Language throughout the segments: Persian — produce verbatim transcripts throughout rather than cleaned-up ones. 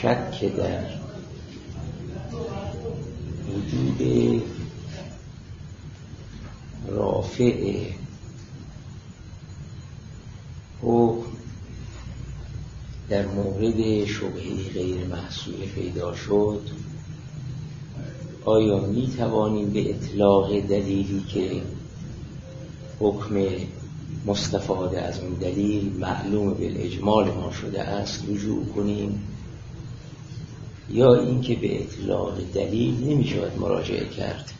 شک در وجود رافع حکم در مورد شبهه غیر محصول پیدا شد، آیا می توانیم به اطلاق دلیلی که حکم مستفاده از اون دلیل معلوم بالاجمال ما شده است رجوع کنیم، یا اینکه به اطلاق دلیل نمی شود مراجعه کرد؟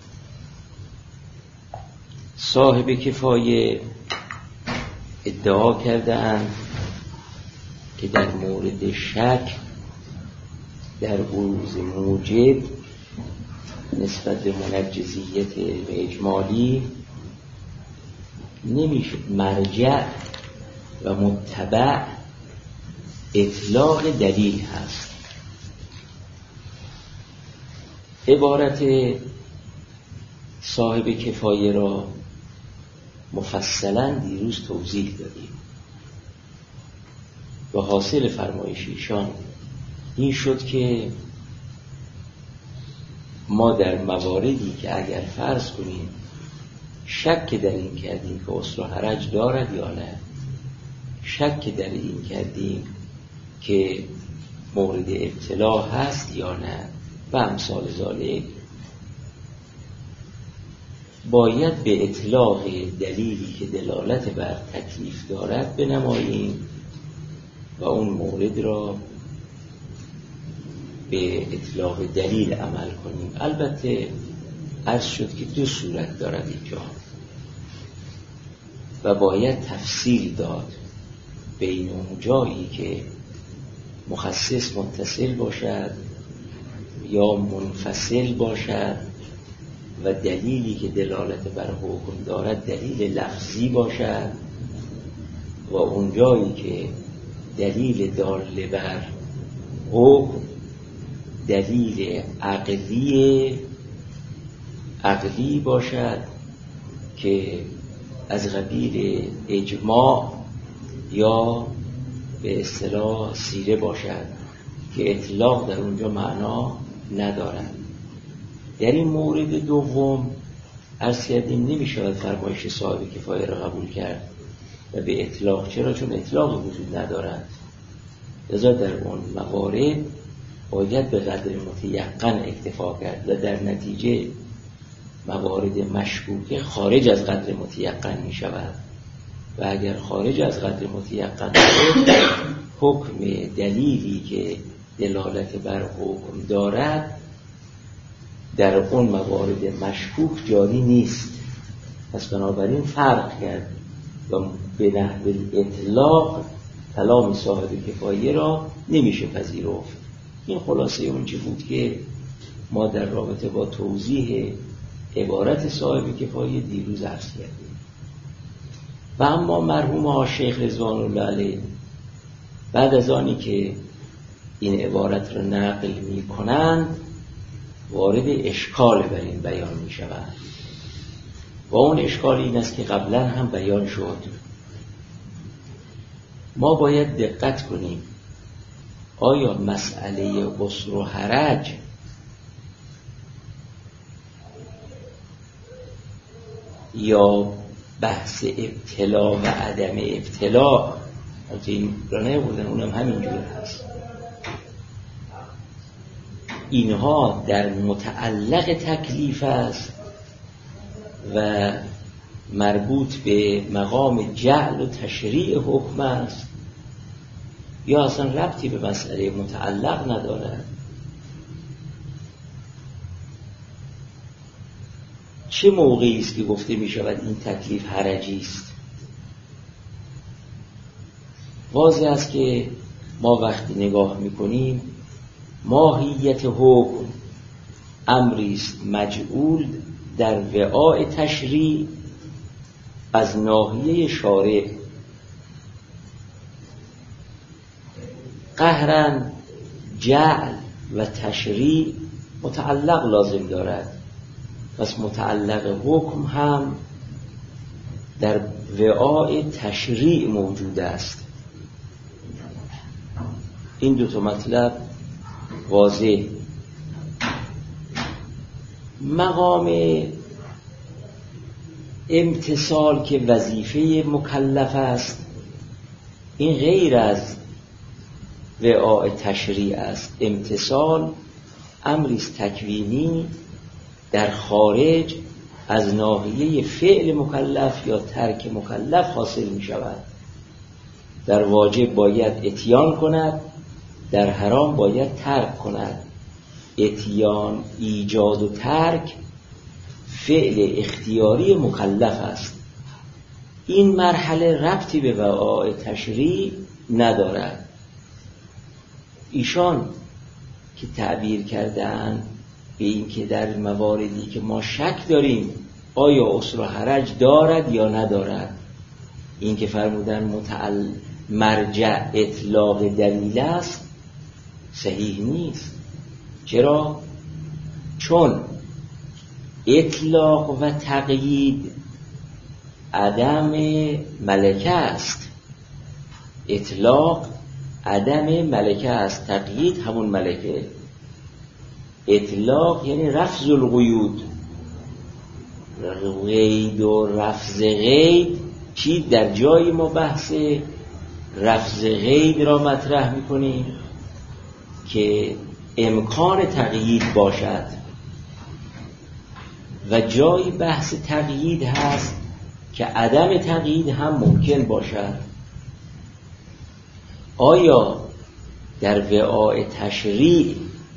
صاحب کفایه ادعا کرده اند که در مورد شک در بروز موجب نسبت به منجزیت اجمالی نمیشه مرجع و متبع اطلاق دلیل هست. عبارت صاحب کفایه را مفصلا دیروز توضیح دادیم و حاصل فرمایش ایشان این شد که ما در مواردی که اگر فرض کنیم شک در این کردیم که اصل و حرج دارد یا نه، شک در این کردیم که مورد ابتلا هست یا نه و امثال ذالک، باید به اطلاق دلیلی که دلالت بر تکلیف دارد بنماییم و اون مورد را به اطلاق دلیل عمل کنیم. البته عرض شد که دو صورت دارد اینجا و باید تفصیل داد بین اون جایی که مخصص متصل باشد یا منفصل باشد و دلیلی که دلالت بر حکم دارد دلیل لفظی باشد و اون جایی که دلیل دال بر حکم دلیل عقلی عقلی باشد که از قبیل اجماع یا به اصطلاح سیره باشد که اطلاق در اونجا معنا ندارد. در این مورد دوم عرض کردیم نمی شود فرمایش صاحب کفایه را قبول کرد و به اطلاق، چرا؟ چون اطلاق وجود ندارد. لذا در اون موارد باید به قدر متیقن اکتفا کرد و در نتیجه موارد مشکوکه خارج از قدر متیقن می شود و اگر خارج از قدر متیقن شد حکم دلیلی که دلالت بر حکم دارد در اون موارد مشکوک جاری نیست. پس بنابراین فرق کرد و به نحو اطلاق کلام صاحب کفایه را نمیشه پذیرفت. این خلاصه اون چی بود که ما در رابطه با توضیح عبارت صاحب کفایه دیروز عرض کردیم. و اما مرحوم ها شیخ رضوان الله علیه بعد از آنی که این عبارت را نقل می کنند وارد اشکال بر این بیان می شود و اون اشکال این است که قبلا هم بیان شد. ما باید دقت کنیم آیا مسئله قصر و حرج یا بحث ابتلا و عدم ابتلا، البته این را نبودن اونم همینجور هست، اینها در متعلق تکلیف است و مربوط به مقام جعل و تشریع حکم است یا اصلا ربطی به مسئله متعلق ندارد؟ چه موقعی است که گفته می شود این تکلیف حرجی است؟ واضح است که ما وقتی نگاه می کنیم ماهیت حکم امری است مجعول در وعاء تشریع از ناحیه شارع، قهراً جعل و تشریع متعلق لازم دارد. پس متعلق حکم هم در وعاء تشریع موجود است. این دو تا مطلب واضح. مقام امتثال که وظیفه مکلف است، این غیر از وعاء تشریع است. امتثال امری است تکوینی در خارج از ناحیه فعل مکلف یا ترک مکلف حاصل می شود. در واجب باید اتیان کند، در حرام باید ترک کند. اتیان، ایجاد و ترک فعل اختیاری مکلف است. این مرحله ربطی به وعاء تشریع ندارد. ایشان که تعبیر کردن به این که در مواردی که ما شک داریم آیا عسر و حرج دارد یا ندارد، این که فرمودن متعل مرجع اطلاق دلیل است، صحیح نیست. چرا؟ چون اطلاق و تقیید عدم ملکه است. اطلاق عدم ملکه است، تقیید همون ملکه. اطلاق یعنی رفض القیود. قید و رفض قید چی؟ در جای ما بحث رفض قید را مطرح میکنیم که امکان تقیید باشد و جای بحث تقیید هست که عدم تقیید هم ممکن باشد. آیا در وعاء تشریع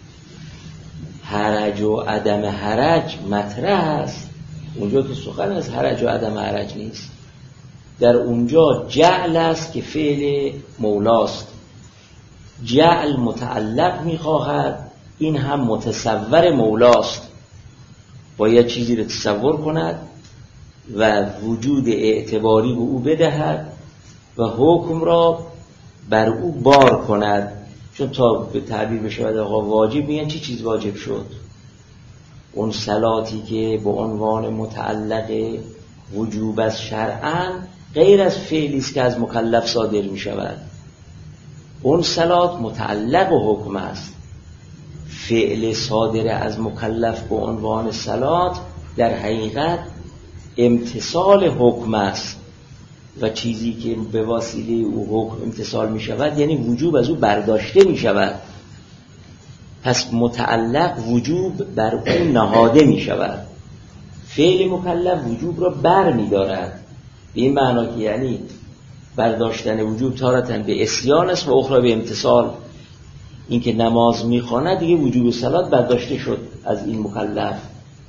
حرج و عدم حرج مطرح است؟ اونجا که سخن از حرج و عدم حرج نیست. در اونجا جعل است که فعل مولاست. جعل متعلق میخواهد، این هم متصور مولاست. باید چیزی رو تصور کند و وجود اعتباری به او بدهد و حکم را بر او بار کند. چون تا به تعبیر بشود آقا واجب، میگن چی چیز واجب شد؟ اون صلاتی که به عنوان متعلق وجوب از شرعاً غیر از فعلی است که از مکلف صادر می شود. اون صلات متعلق و حکم است. فعل صادر از مکلف به عنوان صلات در حقیقت امتثال حکم است و چیزی که به وسیله او حکم امتثال می شود یعنی وجوب از او برداشته می شود. پس متعلق وجوب بر او نهاده می شود. فعل مکلف وجوب را بر می دارد، به این معنا که یعنی برداشتن وجوب تارتاً به عصیان است و اخرى به امتثال. این که نماز می خواند دیگه وجوب صلات برداشته شد از این مکلف.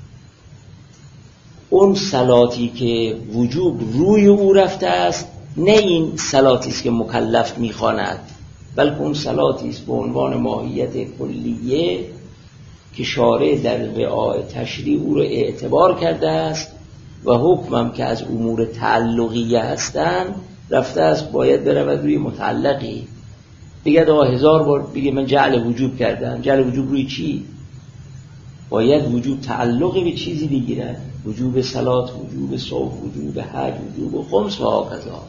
اون صلاتی که وجوب روی او رفته است نه این صلاتی است که مکلف می خواند، بلکه اون صلاتی است به عنوان ماهیت کلیه که شارع در وعاء تشریع او رو اعتبار کرده است و حکمم که از امور تعلقیه هستند رفته است باید برود روی متعلقی. دیگه دو هزار بار بگه من جعل وجوب کردم. جعل وجوب روی چی؟ باید وجوب تعلق به چیزی بگیرد. وجوب صلات، وجوب صوم، وجوب حج، وجوب خمس و هاکذا.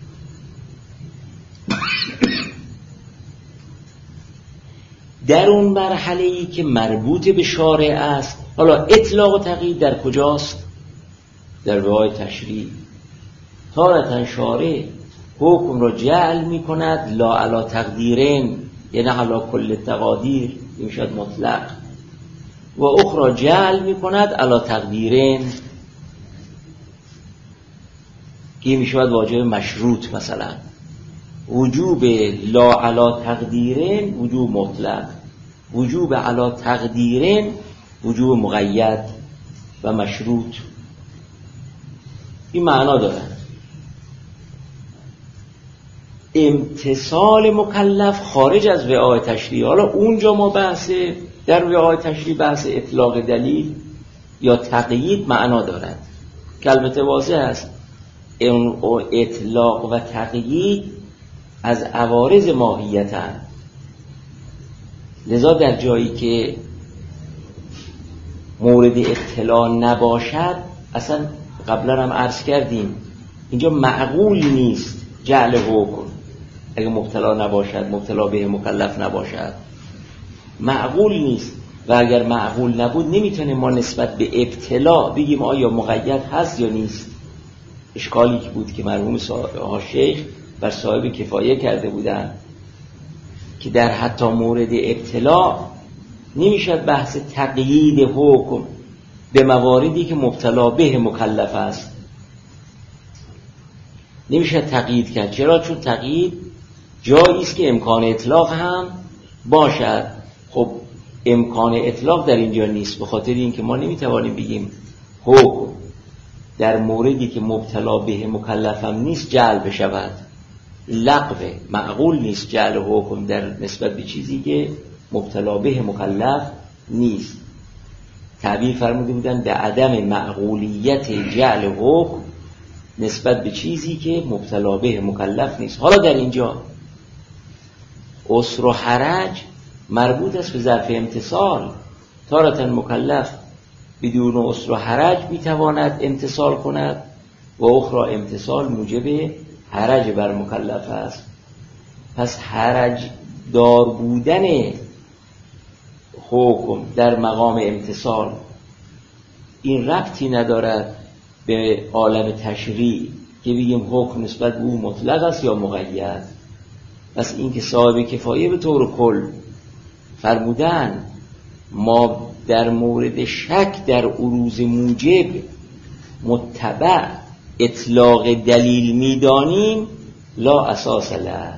در اون مرحله‌ای که مربوط به شارع است، حالا اطلاق و تقیید در کجاست؟ در وعاء تشریع. تارتاً شارع حکم را جعل می کند لا علی تقدیرین، یعنی علی کل تقادیر، این شد مطلق، و اخرى جعل می کند علی تقدیرین که می شود واجب مشروط. مثلا وجوب لا علی تقدیرین وجوب مطلق، وجوب علی تقدیرین وجوب مقید و مشروط. این معنا دارد. امتثال مکلف خارج از وعاء تشریع. حالا اونجا ما بحث در وعاء تشریع بحث اطلاق دلیل یا تقیید معنا دارد که البته واضح است اطلاق و تقیید از عوارض ماهیتن. لذا در جایی که مورد اطلاع نباشد، اصلا قبلا هم عرض کردیم اینجا معقول نیست جعل حکم اگه مبتلا نباشد، مبتلا به مکلف نباشد. معقول نیست و اگر معقول نبود نمیتونه ما نسبت به ابتلا بگیم آیا مقید هست یا نیست. اشکالی که بود که مرحوم شیخ بر صاحب کفایه کرده بودن که در حتی مورد ابتلا نمیشد بحث تقیید حکم به مواردی که مبتلا به مکلف است نمیشد تقیید کرد. چرا؟ چون تقیید جایی است که امکان اطلاق هم باشد. خب امکان اطلاق در اینجا نیست، به خاطر اینکه ما نمیتوانیم بگیم حکم در موردی که مبتلا به مکلف هم نیست جعل بشود. لغوه، معقول نیست جعل حکم در نسبت به چیزی که مبتلا به مکلف نیست. تعبیر فرموده بودن به عدم معقولیت جعل حکم نسبت به چیزی که مبتلا به مکلف نیست. حالا در اینجا عسر و حرج مربوط است به ظرف امتصال. تارة مکلف بدون عسر و حرج میتواند امتصال کند و اخرى امتصال موجب حرج بر مکلف است. پس حرج دار بودن حکم در مقام امتصال این ربطی ندارد به عالم تشریع که بگیم حکم نسبت به او مطلق است یا مقید. پس این که صاحب کفایه به طور کل فرمودن ما در مورد شک در عروض موجب متبع اطلاق دلیل میدانیم لا اساس له.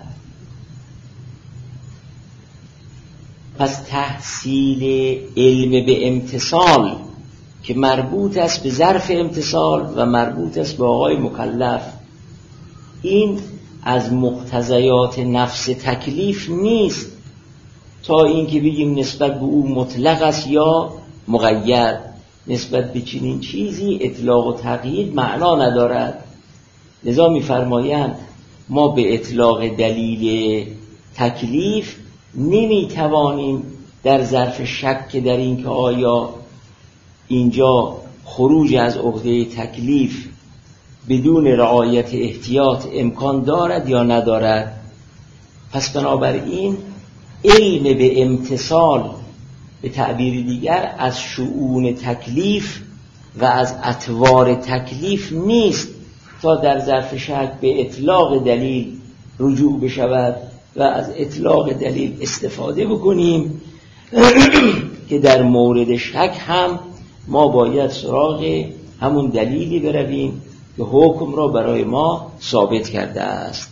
پس تحصیل علم به امتصال که مربوط است به ظرف امتصال و مربوط است به آقای مکلف، این از مقتضیات نفس تکلیف نیست تا این که بگیم نسبت به او مطلق است یا مقید. نسبت به چنین چیزی اطلاق و تقیید معنا ندارد. لذا می‌فرمایند ما به اطلاق دلیل تکلیف نمی‌توانیم در ظرف شک در این که آیا اینجا خروج از عهده تکلیف بدون رعایت احتیاط امکان دارد یا ندارد. پس بنابراین علم به امتصال به تعبیر دیگر از شؤون تکلیف و از اطوار تکلیف نیست تا در ظرف شک به اطلاق دلیل رجوع بشود و از اطلاق دلیل استفاده بکنیم که در مورد شک هم ما باید سراغ همون دلیلی برویم که حکم را برای ما ثابت کرده است.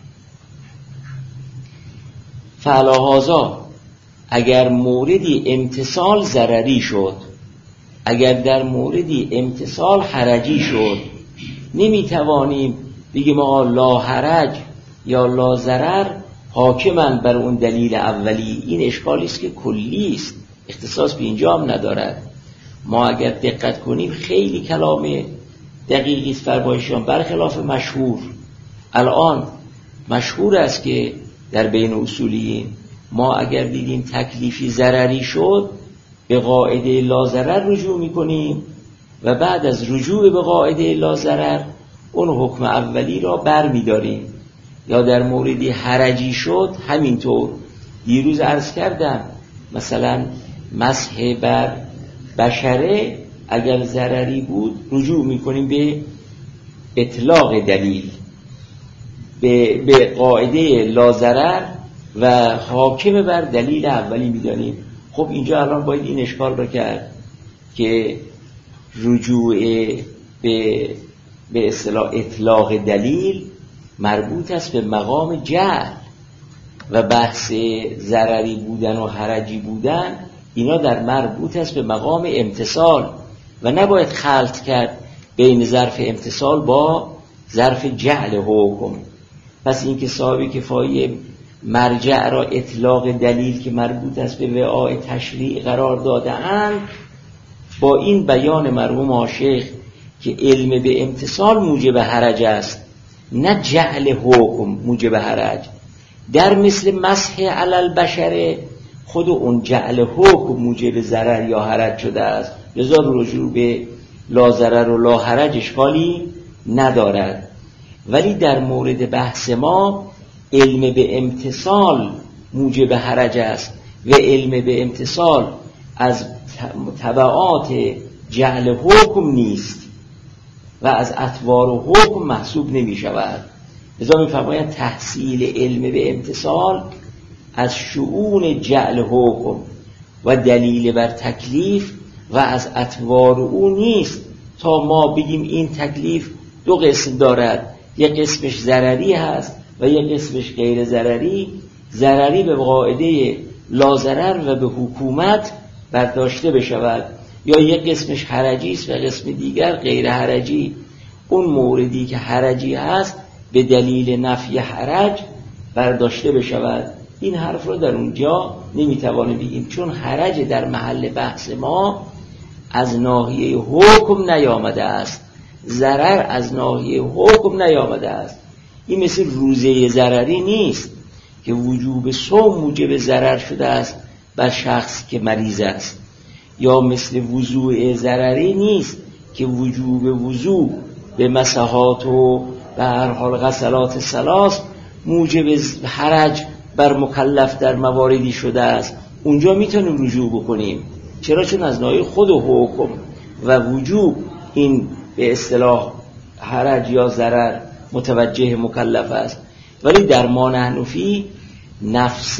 فعلاهازا اگر موردی امتصال ضرری شد، اگر در موردی امتصال حرجی شد، نمیتوانیم بگیم آقا لا حرج یا لا ضرر حاکماً بر اون دلیل اولی. این اشکالی است که کلی است، اختصاص به اینجا هم ندارد. ما اگر دقت کنیم خیلی کلام دقیقی است فرمایشان، برخلاف مشهور. الان مشهور است که در بین اصولیین ما اگر دیدیم تکلیفی ضرری شد به قاعده لا ضرر رجوع میکنیم و بعد از رجوع به قاعده لا ضرر اون حکم اولی را بر میداریم. یا در موردی حرجی شد همینطور. دیروز عرض کردم مثلا مسح بر بشره اگر ضرری بود رجوع میکنیم به اطلاق دلیل به, به قاعده لا ضرر و حاکم بر دلیل اولی میدانیم. خب اینجا الان باید این اشکال را کرد که رجوع به به اصطلاح اطلاق دلیل مربوط است به مقام جعل و بحث ضرری بودن و حرجی بودن اینا در مربوط است به مقام امتصال و نباید خلط کرد بین ظرف امتصال با ظرف جعل حکم. پس این که صاحب کفایه مرجع را اطلاق دلیل که مربوط است به وعاء تشریع قرار داده اند، با این بیان مرحوم شیخ که علم به امتصال موجب حرج است نه جعل حکم موجب حرج، در مثل مسح علی البشره خود اون جعل حکم موجب ضرر یا حرج شده است، لذا رجوع به لا ضرر و لا حرج اشکالی ندارد. ولی در مورد بحث ما علم به امتصال موجب حرج است و علم به امتصال از تبعات جعل حکم نیست و از اطوار و حکم محسوب نمی شود. لذا می فرمایند تحصیل علم به امتصال از شؤون جعل حکم و دلیل بر تکلیف و از اطوار او نیست تا ما بگیم این تکلیف دو قسم دارد، یک قسمش ضرری هست و یک قسمش غیر ضرری. ضرری به قاعده لا ضرر و به حکومت برداشته بشود، یا یک قسمش حرجی است و قسم دیگر غیر حرجی. اون موردی که حرجی هست به دلیل نفی حرج برداشته بشود. این حرف رو در اونجا نمیتوانیم بگیم، چون حرج در محل بحث ما از ناحیه حکم نیامده است، ضرر از ناحیه حکم نیامده است. این مثل روزه ضرری نیست که وجوب صوم موجب ضرر شده است بر شخص که مریض است، یا مثل وضوء ضرری نیست که وجوب وضوء به مسحات و به هر حال غسلات ثلاث موجب حرج بر مکلف در مواردی شده است. اونجا میتونیم رجوع بکنیم. چرا؟ چون از ناحیه خود و حکم و وجوب این به اصطلاح حرج یا ضرر متوجه مکلف است. ولی در ما نحن فی نفس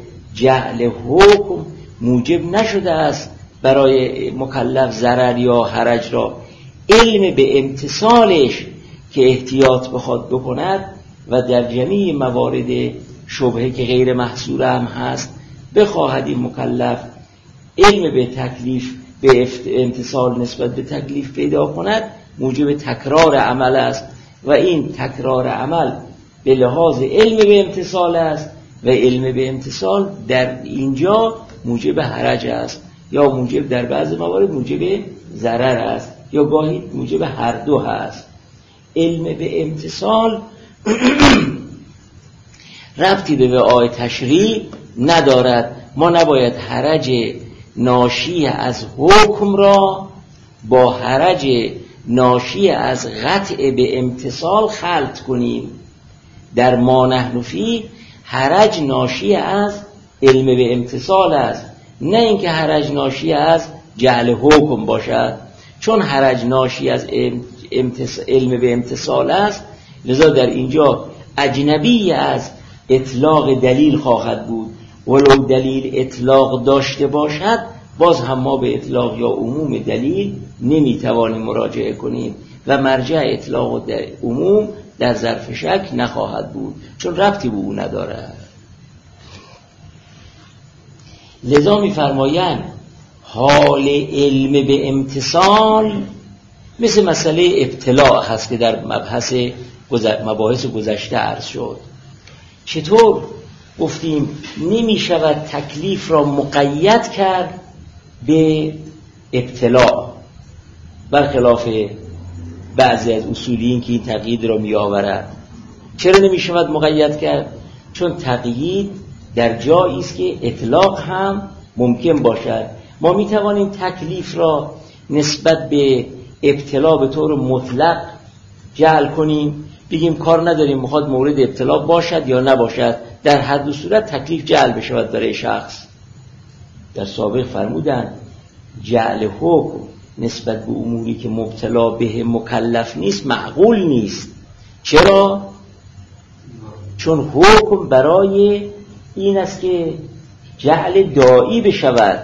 جعل حکم موجب نشده است برای مکلف ضرر یا حرج را. علم به امتصالش که احتیاط بخواد بکند و در جمیع موارد شبهه که غیر محصور هم هست بخواهد این مکلف علم به تکلیف به امتصال نسبت به تکلیف پیدا کند، موجب تکرار عمل است و این تکرار عمل به لحاظ علم به امتصال است و علم به امتصال در اینجا موجب حرج است، یا موجب در بعض موارد موجب ضرر است، یا گاهی موجب هر دو هست. علم به امتصال ربطی به وعای تشریع ندارد. ما نباید حرج ناشی از حکم را با حرج ناشی از قطع به امتصال خلط کنیم. در ما نحن فی حرج ناشی از علم به امتصال است، نه اینکه حرج ناشی از جعل حکم باشد. چون حرج ناشی از علم به امتصال است، لذا در اینجا اجنبی از اطلاق دلیل خواهد بود. ولو دلیل اطلاق داشته باشد، باز هم ما به اطلاق یا عموم دلیل نمیتوانیم مراجعه کنیم و مرجع اطلاق و عموم در ظرف شک نخواهد بود، چون ربطی به او ندارد. لذا می‌فرمایند حال علم به امتصال مثل مسئله ابتلاع هست که در مبحث مباحث گذشته عرض شد. چطور گفتیم نمی شود تکلیف را مقید کرد به ابتلاع، برخلاف بعضی از اصولیین که این تقیید را می آورد. چرا نمی شود مقید کرد؟ چون تقیید در جایی است که اطلاق هم ممکن باشد. ما می توانیم تکلیف را نسبت به ابتلا به طور مطلق جعل کنیم، بگیم کار نداریم میخواد مورد ابتلا باشد یا نباشد، در هر دو صورت تکلیف جعل بشود برای شخص. در سابق فرمودن جعل حکم نسبت به اموری که مبتلا به مکلف نیست معقول نیست. چرا؟ چون حکم برای این است که جعل دائی بشود.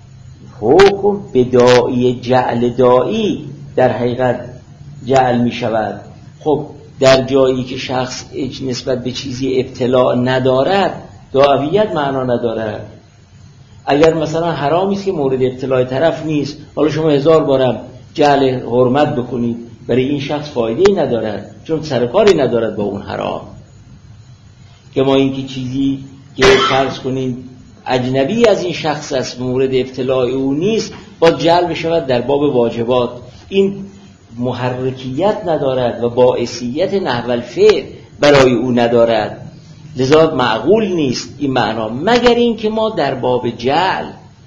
حکم به دائی جعل دائی در حقیقت جعل می شود. خب در جایی که شخص نسبت به چیزی ابتلا ندارد، داعیت معنا ندارد. اگر مثلا حرامی است که مورد ابتلاع طرف نیست، حالا شما هزار بارم جعل حرمت بکنید، برای این شخص فایده‌ای ندارد، چون سرکاری ندارد با اون حرام. که ما این که چیزی که فرض کنید اجنبی از این شخص است، مورد ابتلاع او نیست، با جعل بشود در باب واجبات. این محرکیت ندارد و باعثیت نحو الفعل برای او ندارد، لذا معقول نیست این معنا، مگر این که ما در باب جعل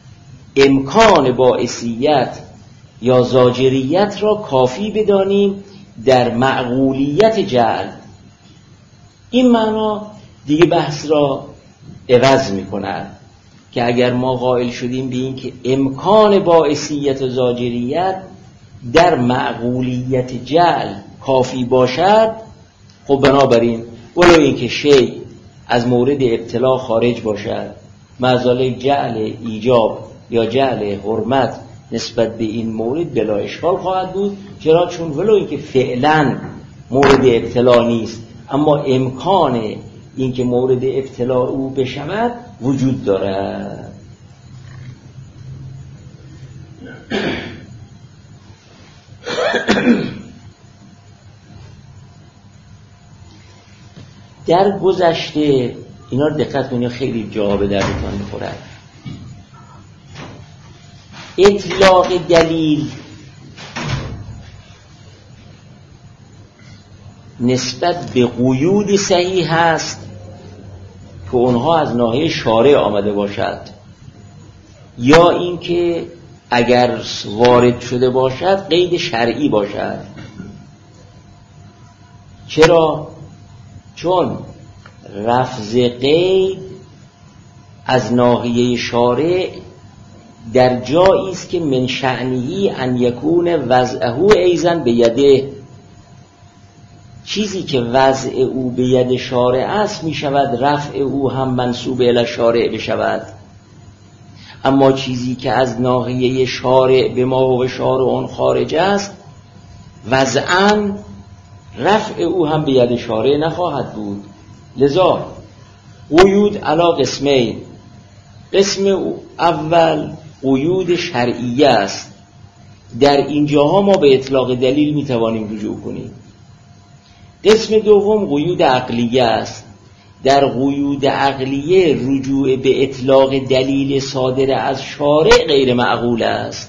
امکان باعثیت یا زاجریت را کافی بدانیم در معقولیت جعل. این معنا دیگه بحث را عوض می کند. که اگر ما قائل شدیم به این که امکان باعثیت و زاجریت در معقولیت جعل کافی باشد، خب بنابراین ولو این که شیء از مورد ابتلا خارج باشد، معزاله جعل ایجاب یا جعل حرمت نسبت به این مورد بلا اشکال خواهد بود. چرا؟ چون ولو این که فعلا مورد ابتلا نیست، اما امکان این که مورد ابتلا او بشود وجود دارد. در گذشته اینا رو دقت کنید، خیلی جا به دردتان میخورد. اطلاق دلیل نسبت به قیود صحیح هست که اونها از ناحیه شارع آمده باشد، یا اینکه اگر وارد شده باشد قید شرعی باشد. چرا؟ چون لفظ قید از ناحیه شارع در جایی است که من شأنه ان یکون وضعه ایضا بیده، چیزی که وضع او به ید شارع است می شود رفع او هم منسوب الی شارع بشود. اما چیزی که از ناحیه شارع به ما و شارع اون خارج است، وضعاً رفع او هم به ید شارع نخواهد بود. لذا قیود علی قسمین، قسم اول قیود شرعیه است، در اینجاها ما به اطلاق دلیل می توانیم رجوع کنیم. قسم دوم قیود عقلیه است، در قیود عقلیه رجوع به اطلاق دلیل صادر از شارع غیر معقول است.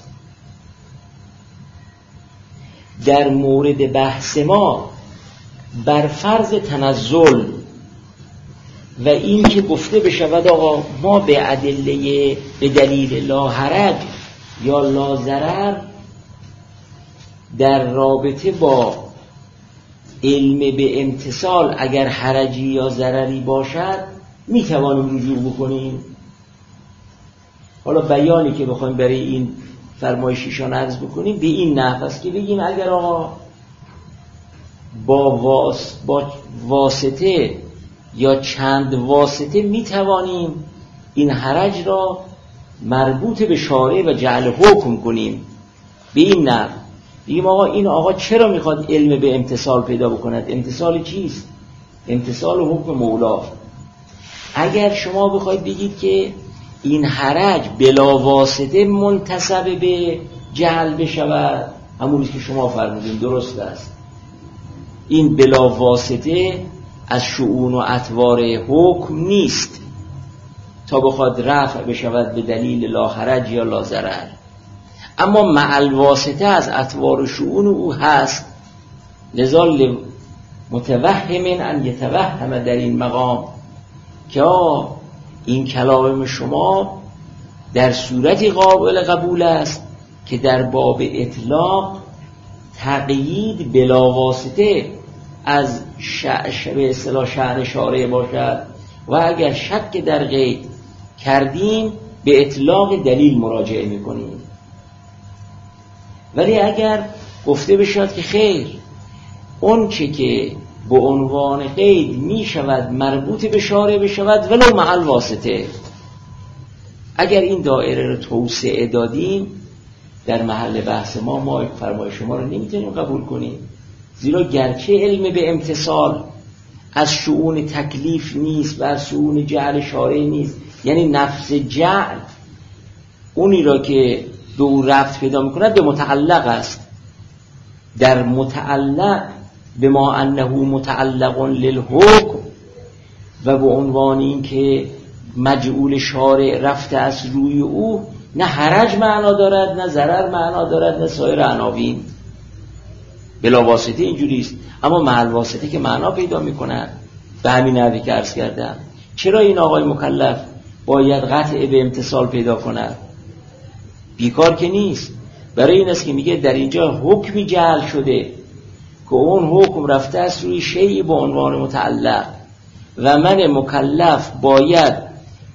در مورد بحث ما بر فرض تنزل و این که گفته بشود آقا ما به ادله به دلیل لا حرج یا لا ضرر در رابطه با علم به امتصال اگر حرجی یا ضرری باشد می توانیم رجوع بکنیم. حالا بیانی که بخوایم برای این فرمایشیشان عرض بکنیم به این نحو است که بگیم اگر آقا با, واس با واسطه یا چند واسطه می توانیم این حرج را مربوط به شارع و جعل حکم کنیم، به این نحو بگیم آقا این آقا چرا میخواد علم به امتصال پیدا بکند؟ امتصال چیست؟ امتصال حکم مولا. اگر شما بخواید بگید که این حرج بلا واسطه منتسب به جعل بشود، همونیست که شما فرمودین درست است، این بلا واسطه از شؤون و اطوار حکم نیست تا بخواد رفع بشود به دلیل لا حرج یا لا ضرر، اما مع الواسطه از اطوار و شؤون او هست. لذا متوهم ان یتوهم در این مقام که این کلام شما در صورتی قابل قبول است که در باب اطلاق تقیید بلا واسطه از به اصطلاح شأن شارع باشد و اگر شک در قید کردیم به اطلاق دلیل مراجعه میکنیم. ولی اگر گفته بشود که خیر اون چه که به عنوان قید می شود مربوط به شارع بشود ولو مع الواسطه، اگر این دایره رو توسعه دادیم در محل بحث ما ما فرمای شما رو نمیتونیم قبول کنیم، زیرا گرچه علم به امتصال از شؤون تکلیف نیست و از شؤون جعل شارع نیست، یعنی نفس جعل اونی را که به او رفت پیدا میکند به متعلق است. در متعلق به ما انه متعلق للحکم و به عنوان این که مجعول شارع رفته از روی او، نه حرج معنا دارد نه ضرر معنا دارد نه سایر عناوین، بلا واسطه اینجوری است. اما مع الواسطه که معنا پیدا میکند. به همین نحوی که عرض کردم چرا این آقای مکلف باید قطع به امتصال پیدا کند؟ بیکار که نیست. برای این است که میگه در اینجا حکمی جعل شده که اون حکم رفته است روی شیء به عنوان متعلق و من مکلف باید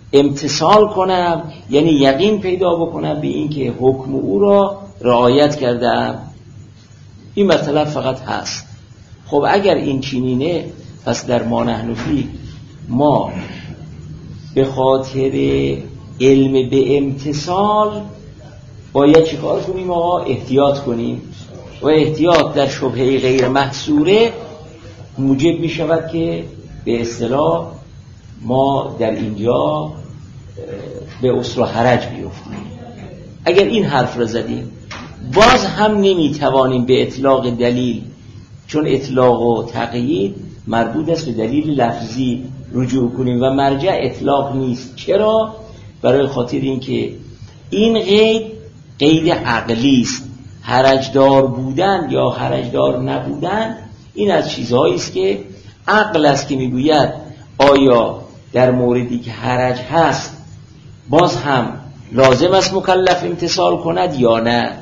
امتثال کنم یعنی یقین پیدا بکنم به این که حکم او را رعایت کردم. این مطلب فقط هست. خب اگر این چنینه، پس در ما نحن فیه ما به خاطر علم به امتثال باید چیکار کنیم؟ آقا احتیاط کنیم و احتیاط در شبهه غیر محصوره موجب می شود که به اصطلاح ما در اینجا به اسر و حرج بیفتیم. اگر این حرف را زدیم باز هم نمی توانیم به اطلاق دلیل، چون اطلاق و تقیید مربوط است به دلیل لفظی، رجوع کنیم و مرجع اطلاق نیست. چرا؟ برای خاطر اینکه این قید قید عقلی است. حرجدار بودن یا حرجدار نبودن این از چیزهایی است که عقل است که میگوید آیا در موردی که حرج هست باز هم لازم است مکلف امتثال کند یا نه.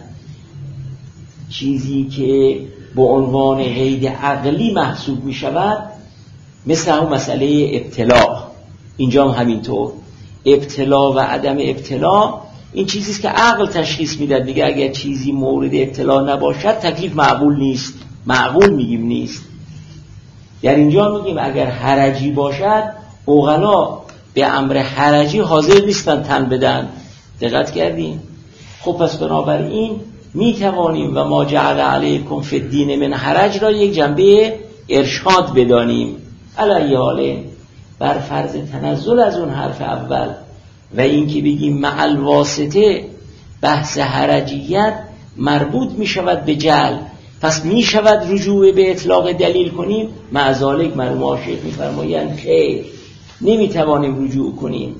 چیزی که به عنوان قید عقلی محسوب می شود مثل همون مسئله ابتلا، اینجا هم همینطور. ابتلا و عدم ابتلا این چیزی است که عقل تشخیص میده دیگه. اگر چیزی مورد ابتلا نباشد تکلیف معقول نیست، معقول میگیم نیست. در اینجا میگیم اگر حرجی باشد عقلا به امر حرجی حاضر نیستن تن بدن. دقت کردیم؟ خب پس بنابراین میتوانیم و ما جعل علیکم فی الدین من حرج را یک جنبه ارشاد بدانیم. علی حاله بر فرض تنزل از اون حرف اول و این که بگیم محل واسطه بحث حرجیت مربوط می شود به جعل، پس می شود رجوع به اطلاق دلیل کنیم. معذالک مرحوم آشیخ می فرمایند خیر، نمی توانیم رجوع کنیم.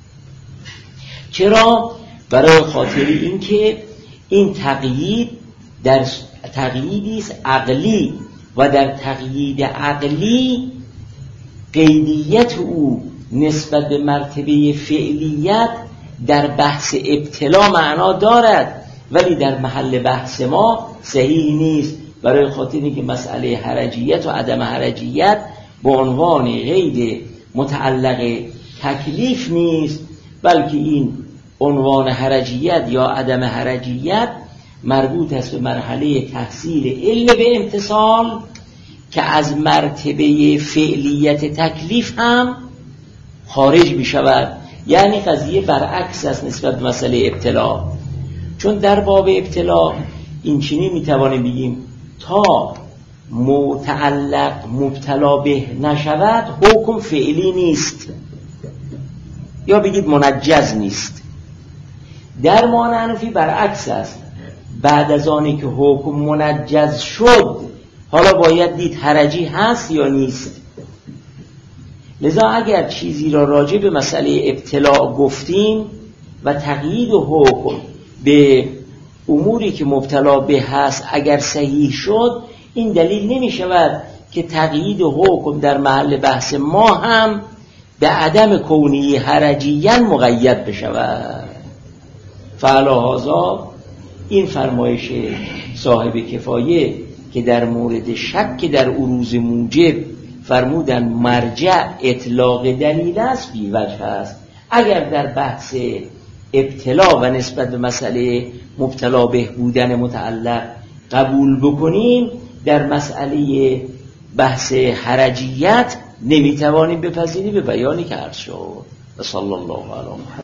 چرا؟ برای خاطر این که این تقیید در تقییدی است عقلی و در تقیید عقلی قیدیت او نسبت به مرتبه فعلیت در بحث ابتلا معنا دارد ولی در محل بحث ما صحیح نیست. برای خاطر اینکه مسئله حرجیت و عدم حرجیت به عنوان قید متعلق تکلیف نیست، بلکه این عنوان حرجیت یا عدم حرجیت مربوط است به مرحله تحصیل علم به امتثال که از مرتبه فعلیت تکلیف هم خارج می شود. یعنی قضیه برعکس است نسبت به مسئله ابتلا. چون در باب ابتلا این چنین می توانیم بگیم تا متعلق مبتلا به نشود حکم فعلی نیست یا بگید منجز نیست. در ما حنفی برعکس است. بعد از آنی که حکم منجز شد حالا باید دید حرجی هست یا نیست. لذا اگر چیزی را راجع به مسئله ابتلا گفتیم و تقیید و حکم به اموری که مبتلا به هست اگر صحیح شد، این دلیل نمی شود که تقیید و حکم در محل بحث ما هم به عدم کونی حرجیاً مقید بشود. فعلا هذا این فرمایش صاحب کفایه که در مورد شک در عروض موجب فرمودن مرجع اطلاق دلیل است بی وجه است. اگر در بحث ابتلا و نسبت به مسئله مبتلا به بودن متعلق قبول بکنیم، در مسئله بحث حرجیت نمیتوانیم بپذیریم به بیانی که عرض شد. صلی الله علیه و